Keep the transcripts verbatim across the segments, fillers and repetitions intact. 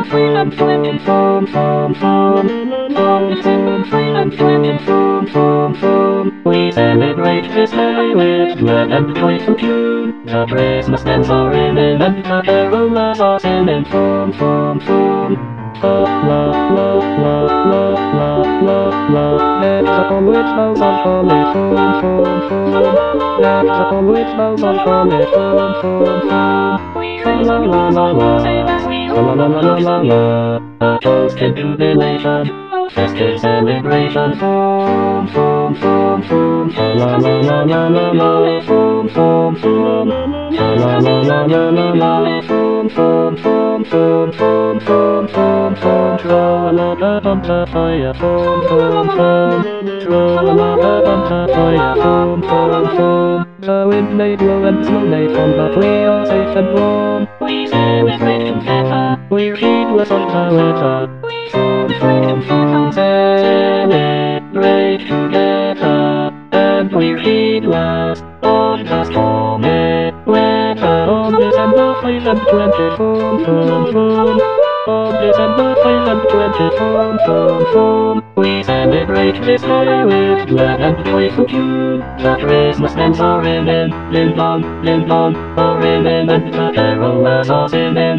freedom, freedom, freedom, freedom, freedom. On December freedom, freedom, freedom, freedom, freedom. We celebrate this day with glad and joyful tune. The Christmas bells are ringing and the carolers are singing. Freedom, freedom, freedom. La la la la la la la la. Let the whole witch bells on holly, freedom, freedom, freedom. Let the whole witch bells on holly, freedom, freedom, freedom. La la la la la. La la la la la la. A toast to jubilation, festive celebration. Foom, foom, foom, foom. La la la la la la. Foom, foom, foom. La la la la la la la. Foom, foom, foom, foom, foom, foom, foom, foom. Tra la la bum ta fire. Foom, foom, foom. Tra la la bum ta fire. Foom, foom, foom. The wind may blow and snow may fall, but we are safe and warm. We celebrate together. We're heedless of the weather. Foom, foom, foom. Celebrate together. And we're heedless of the stormy weather. On December fifth and twentieth, foom, foom, foom. On December fifth and twentieth, foom, foom, foom. We celebrate this day with glad and joyful tune. The Christmas bells are ringing, ding dong, ding dong, are ringing, and the carolers are singing.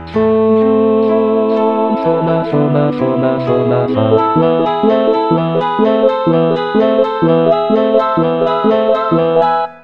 Foom, foom, foom, foom, foom, la la la la la la la la la la la.